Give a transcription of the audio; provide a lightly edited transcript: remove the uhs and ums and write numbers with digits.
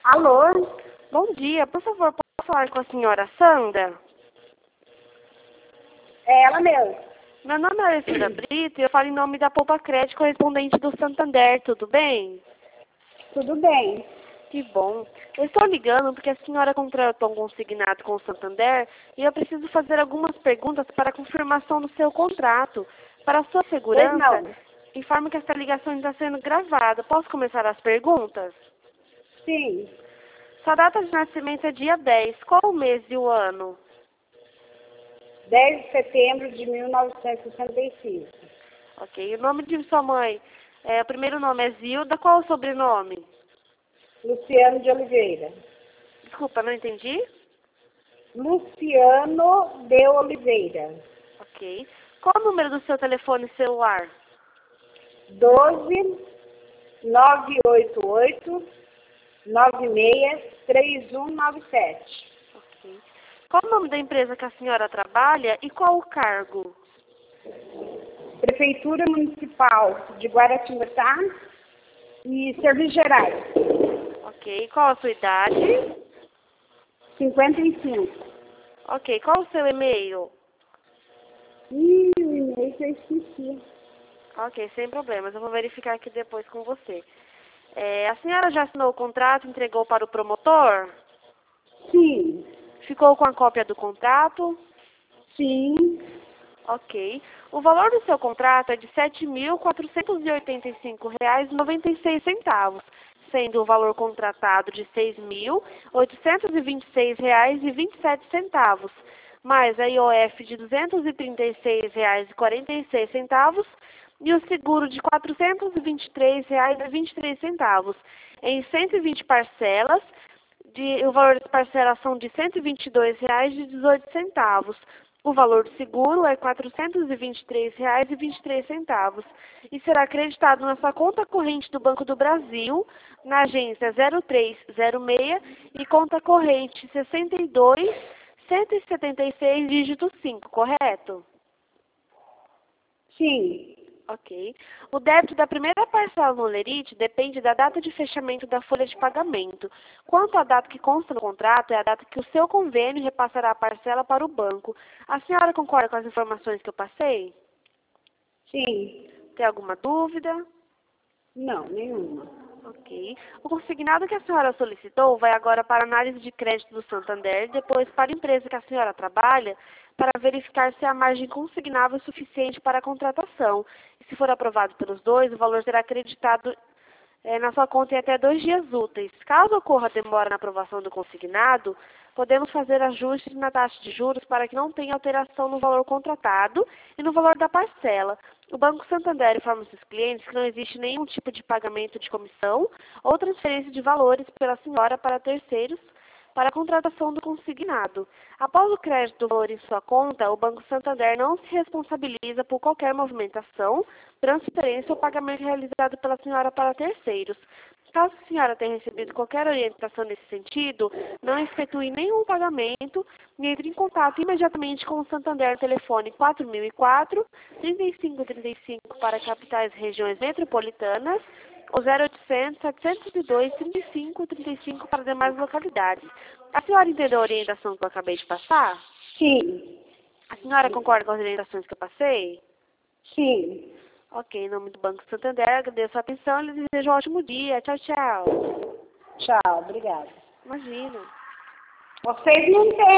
Alô? Bom dia, por favor, posso falar com a senhora Sandra? É ela mesmo. Meu nome é Alessandra Brito e eu falo em nome da Poupa Crédito, correspondente do Santander, tudo bem? Tudo bem. Que bom. Eu estou ligando porque a senhora contratou um consignado com o Santander e eu preciso fazer algumas perguntas para a confirmação do seu contrato. Para a sua Pois segurança, não. informo que esta ligação está sendo gravada. Posso começar as perguntas? Sim. Sua data de nascimento é dia 10. Qual o mês e o ano? 10 de setembro de 1965. Ok. O nome de sua mãe, o primeiro nome é Zilda. Qual o sobrenome? Luciano de Oliveira. Desculpa, não entendi. Luciano de Oliveira. Ok. Qual o número do seu telefone celular? 12 988 963197. Ok. Qual o nome da empresa que a senhora trabalha e qual o cargo? Prefeitura Municipal de Guaratinguetá e Serviços Gerais. Ok. Qual a sua idade? 55. Ok. Qual o seu e-mail? O e-mail que eu esqueci. Ok, sem problemas. Eu vou verificar aqui depois com você. A senhora já assinou o contrato, entregou para o promotor? Sim. Ficou com a cópia do contrato? Sim. Ok. O valor do seu contrato é de R$ 7.485,96, sendo o valor contratado de R$ 6.826,27, mais a IOF de R$ 236,46 e o seguro de R$ 423,23, em 120 parcelas. O valor das parcelas são de R$ 122,18. O valor do seguro é R$ 423,23 e será acreditado na sua conta corrente do Banco do Brasil, na agência 0306 e conta corrente 62.176, dígito 5, correto? Sim. Ok. O débito da primeira parcela no Lerite depende da data de fechamento da folha de pagamento. Quanto à data que consta no contrato, é a data que o seu convênio repassará a parcela para o banco. A senhora concorda com as informações que eu passei? Sim. Tem alguma dúvida? Não, nenhuma. Ok. O consignado que a senhora solicitou vai agora para a análise de crédito do Santander, depois para a empresa que a senhora trabalha, para verificar se a margem consignável é suficiente para a contratação. E se for aprovado pelos dois, o valor será acreditado na sua conta em até 2 dias úteis. Caso ocorra demora na aprovação do consignado, podemos fazer ajustes na taxa de juros para que não tenha alteração no valor contratado e no valor da parcela. O Banco Santander informa os seus clientes que não existe nenhum tipo de pagamento de comissão ou transferência de valores pela senhora para terceiros para a contratação do consignado. Após o crédito do valor em sua conta, o Banco Santander não se responsabiliza por qualquer movimentação, transferência ou pagamento realizado pela senhora para terceiros. Caso a senhora tenha recebido qualquer orientação nesse sentido, não efetue nenhum pagamento e entre em contato imediatamente com o Santander no telefone 4004-3535 para capitais e regiões metropolitanas ou 0800-702-3535 para demais localidades. A senhora entendeu a orientação que eu acabei de passar? Sim. A senhora concorda com as orientações que eu passei? Sim. Ok, em nome do Banco Santander, agradeço a atenção e lhe desejo um ótimo dia. Tchau, tchau. Tchau, obrigada. Imagina. Vocês não têm